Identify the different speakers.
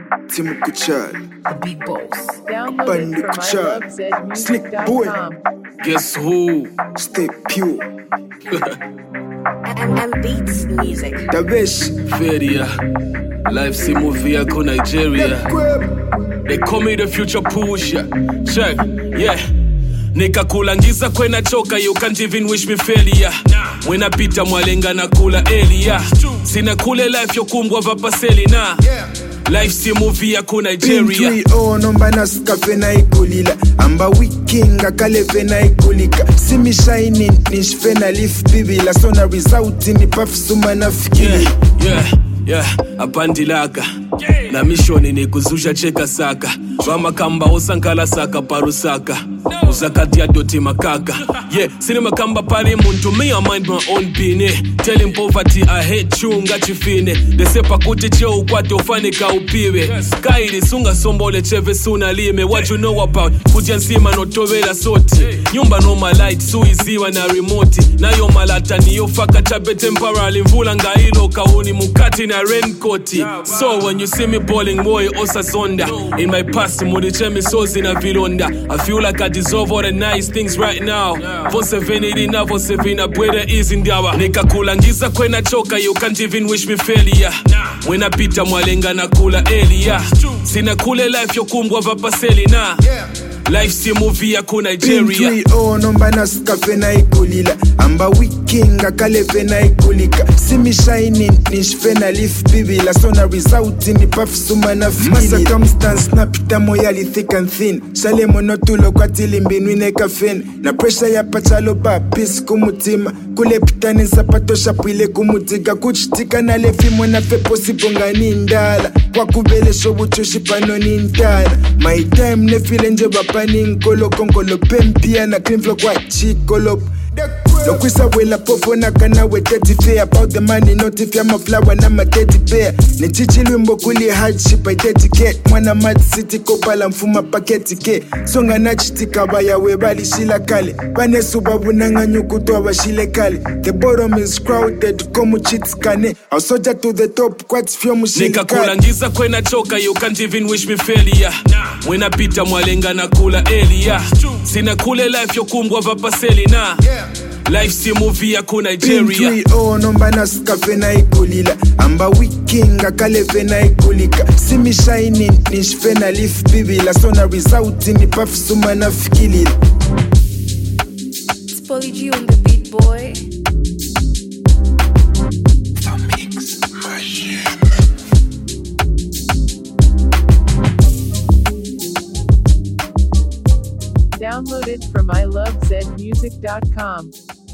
Speaker 1: Tim Kuchal,
Speaker 2: The Big Boss.
Speaker 3: Download
Speaker 1: Bandu
Speaker 3: it from
Speaker 1: Kuchal, Slick Boy.
Speaker 3: ilovezmusic.com.
Speaker 4: Guess who?
Speaker 1: Stay pure.
Speaker 2: And Beats Music.
Speaker 1: Davesh,
Speaker 4: Feria. Life si movie yako Nigeria.
Speaker 1: Grab.
Speaker 4: They call me the future pusher. Check, yeah. Nikakulangiza kwena choka, you can't even wish me failure. Mwena pita mwalenga na kula elia. Sina kule life yokumbwa vapaseli na life si movie yako Nigeria.
Speaker 1: Pin 3-0 nomba nasika fena ikulila Amba wikinga kale fena ikulika Simi shining nish fena leaf bibila Sona result ni pafisuma na fikili
Speaker 4: Yeah, apandilaka na mishoni ni kuzusha cheka saka Vama kamba osankala saka parusaka Uzakati ya doti makaka Yeah, sinema kamba pari muntu me I mind my own bine Telling poverty I hate you ngachifine Desepa kuti cheo ukwate ufanika upiwe Kairi sunga sombole cheve suna lime What you know about kujansima notovela soti Nyumba no my light suiziwa na remote Na yo malata ni yo faka chabe temporary Mvula nga ilo kauni mukati na raincoat So when you see me balling boy osa zonda In my past mudiche misozi na vilonda I feel like I deserve all the nice things right now Vose veniri na vose vina bwere easy ndawa Nikakulangiza kwena choka you can't even wish me failure Mwena pita mwalenga na kula elia Sina kule life yokumbwa vapaseli na life si movie yako Nigeria.
Speaker 1: Pin 3-0 nomba nasika fena ikulila Amba wikinga kale fena ikulika Simi shining nish fena leaf bibila Sona result ni pafisuma na fikili Ma circumstance na pita moyali thick and thin Shale monotulo kwa tilimbinu ineka fen Na pressure ya pachalo ba peace kumutima Kule pita ni zapato shapwile kumutiga Kuchitika na lefi mwana fe posibonga ni ndala Kwa kubele shobu chushi pano ni ndala My time ne file nje bapani nkolo Kongolo pempia na clean flow kwa chikolo Lokwisa wela popo na kana we teddy fair About the money not if I'm a flower na ma teddy bear Ni chichi lwimbo kuli hardship I dedicate Mwana mad city kopala mfuma paketi ke Songa na chitika baya we bali shila kale Bane subabu nanga nyukutoa bashile kale The bottom is crowded komu cheats kane I'll soldier to the top kwa tifio mushili kale
Speaker 4: Nikakulangiza kwena choka you can't even wish me failure Mwena pita mwalenga na kula elia Sina kule life yokumbwa vapaseli na life si movie yako Nigeria.
Speaker 1: Pin 3-0 nomba nasika fena ikulila Amba wikinga kale fena ikulika Simi shining nish fena leaf bibila Sona result ni pafisuma na fikili
Speaker 2: It's Polly G on the beat, boy.
Speaker 3: Download it from ilovezmusic.com.